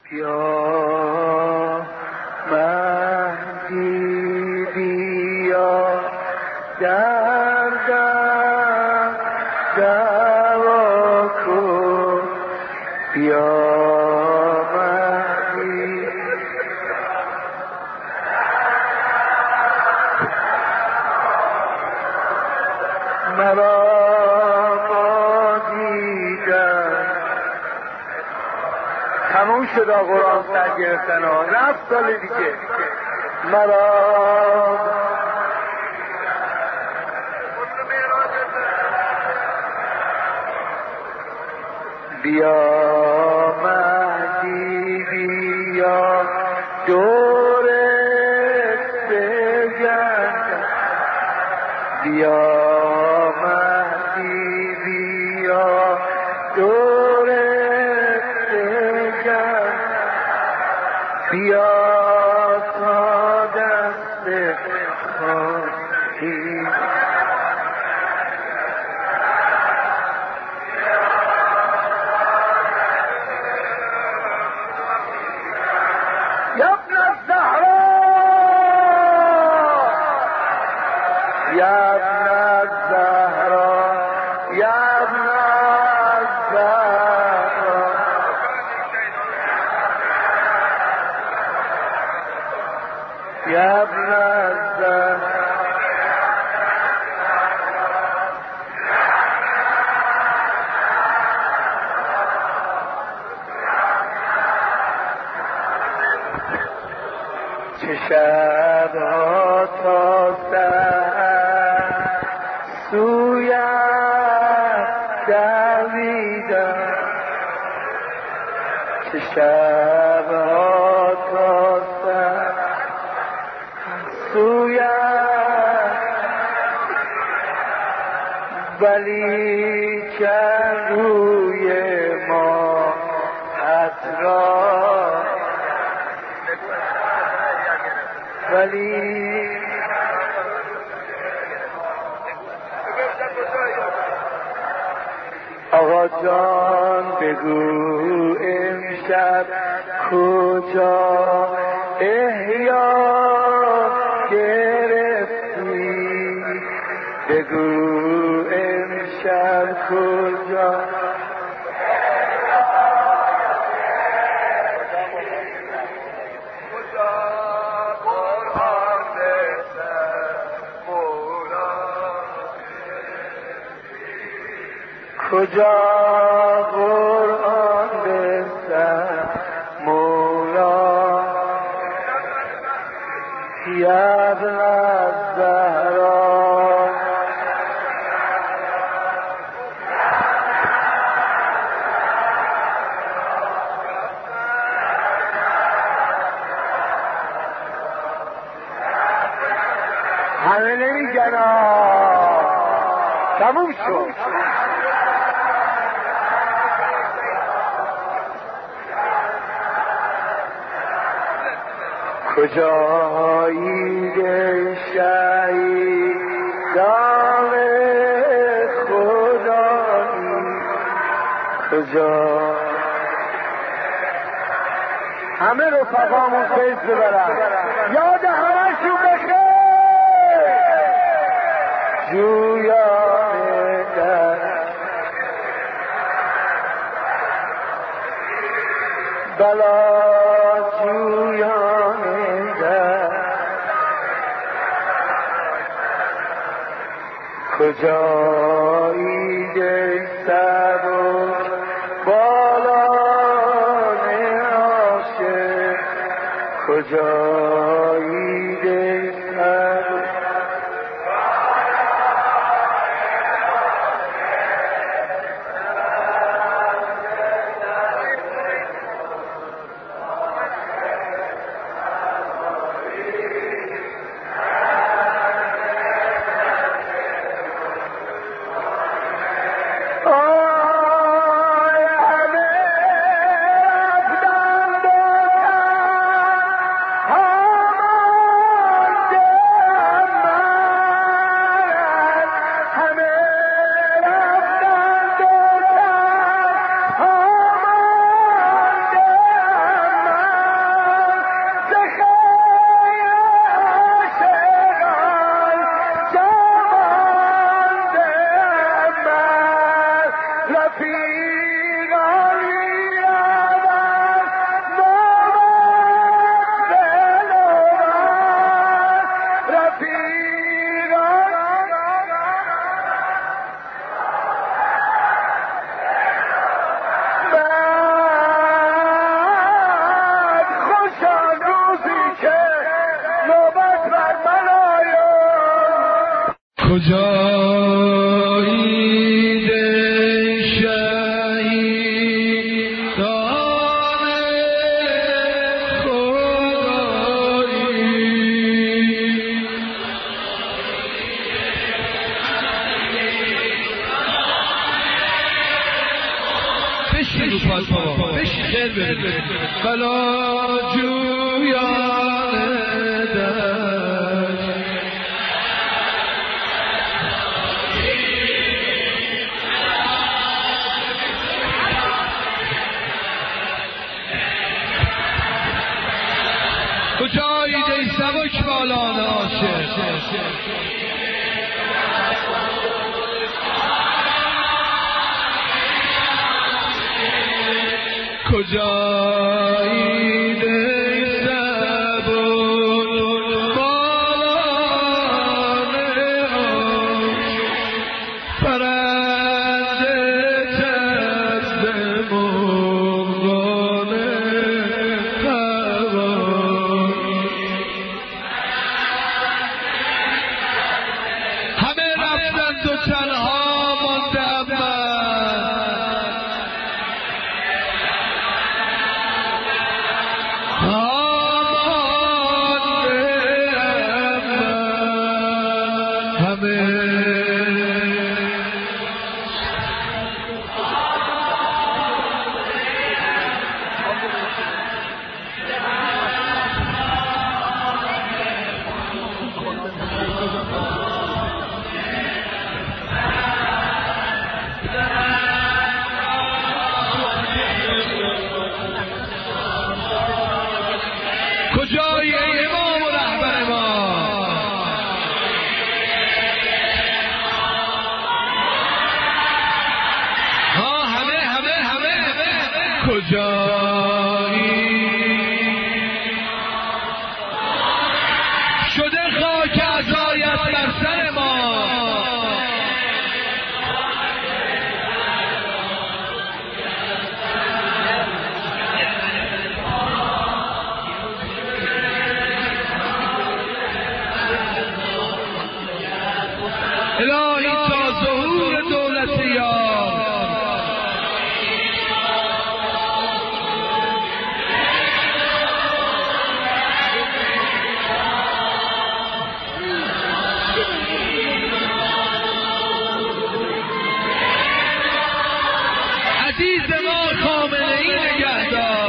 بیا مهدی بیا دردم دوا کن بیا مهدی مرا تموم شد قرآن سر گرفتن ها رفت سال دیگه مرا بیا مهدی بیا دور بگردم بیا مهدی بیا دور بیا تا دست خواهی یا ابن الزهرا یا ابن الزهرا یا ابن الزهرا يا ابن الزهرا چه شبها تا سحر سویت دویدم چه شبها تا سحر سویت ولی چند روی ما حترا ولی آقا جان بگو امشب کجا احیا گرفتی بگو امشب کجا کجا قرآن بسر مولا یا ابن الزهرا همه نمیگن تموم شد کجایی شهیدان خدایی کجا همه رفقامون فیض ببرن یاد همه‌شون بخیر جویان در بلا جویان کجایی ده سبک بالان عاشق کجایی ده سبک کجایید شهیدان خدایی بشین رو پاس بابا بشین خیر ببینید بلا جویان دست کجایید ای سبک بالان عاشق کجایید ای سبک بالان عاشق پرنده چسب مرغان هوا همه رفتند و تنها ماندم من کجای امام و رهبر ما همه کجایی شده خاک عزایت بر سر ما الهی تا ظهور دولت یار عزیز ما خامنه‌ای نگهدار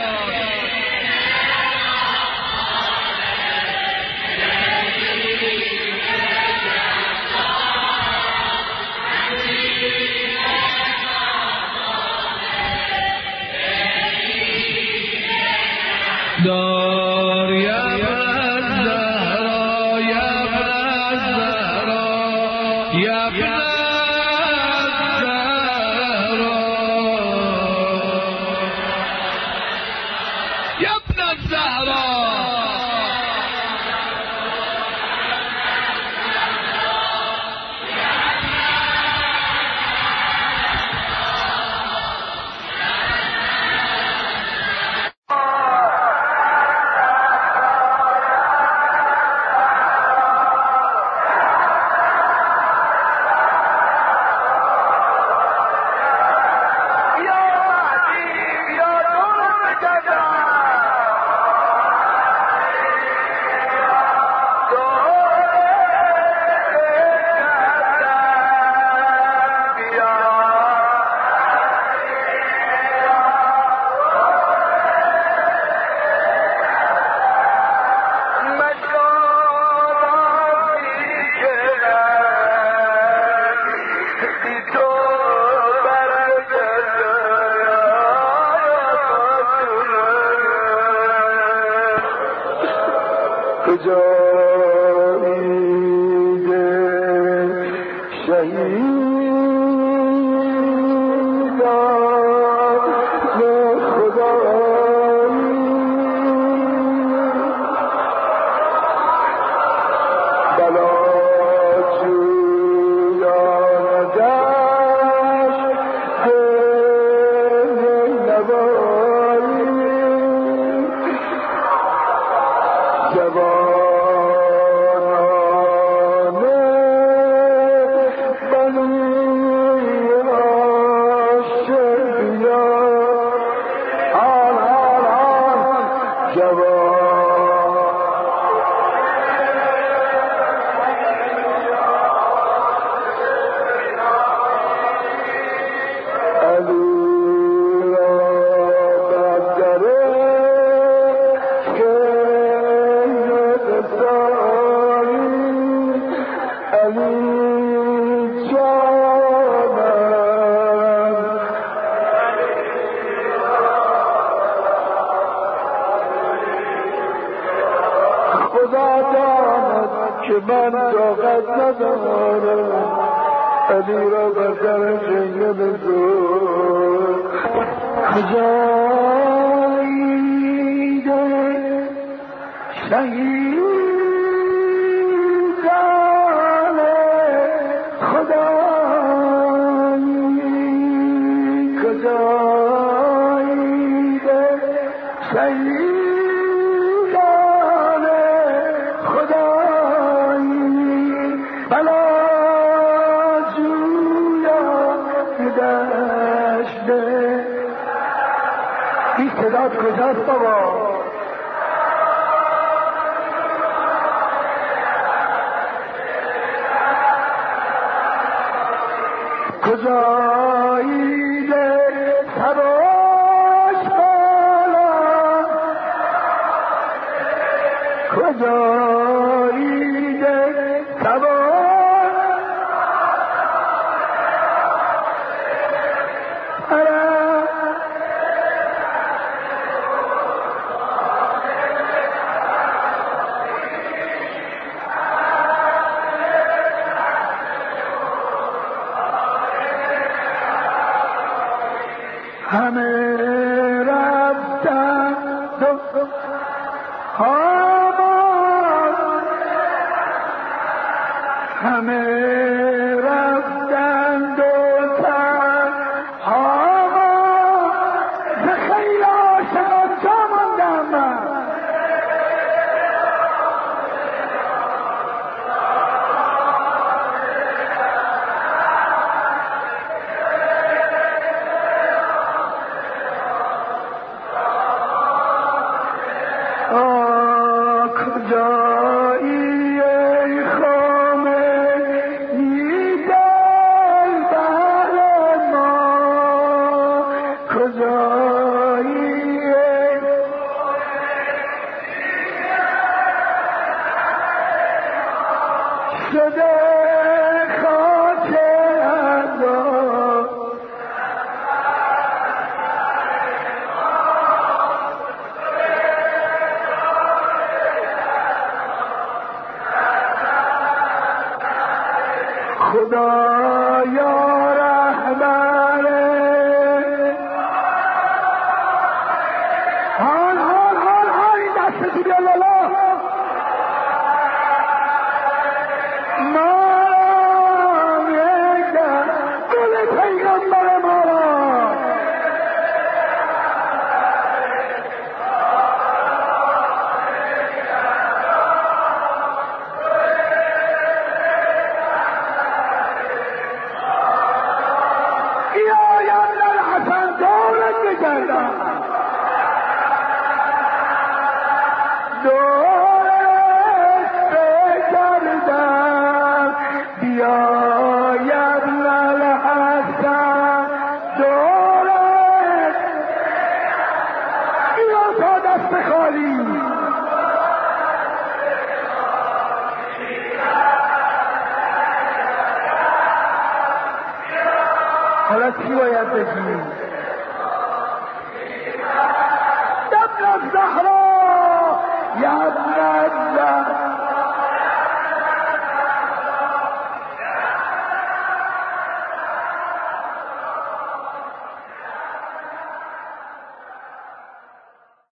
دار یا ابن الزهرا یا ابن الزهرا یا ابن الزهرا یا ابن الزهرا کجایید شهیدان خدایی بلا جویان دشت نوایی جوان من طاقت ندارم علی را بر در جنگل بزرگ خدایی ده شهیدان خدایی خدایی ده شهیدان این صدات کجاست بابا؟ کجایی ده سراش بالا کجایی ده سراش همه رفتن همه رفتن دوتن ز خیلی عاشقان جا ماندم من کجایی ای خامنه‌ای دلبر ما کجایی شده خاک انداز خدایا رهبره حال این دست بیا لالا ما میگم گل پیغمبر ما دورت بگردم بیاید للحسن دورت بیا تا دست خالی حالا چی باید بگیم؟ يا ابن الزهراء يا ابن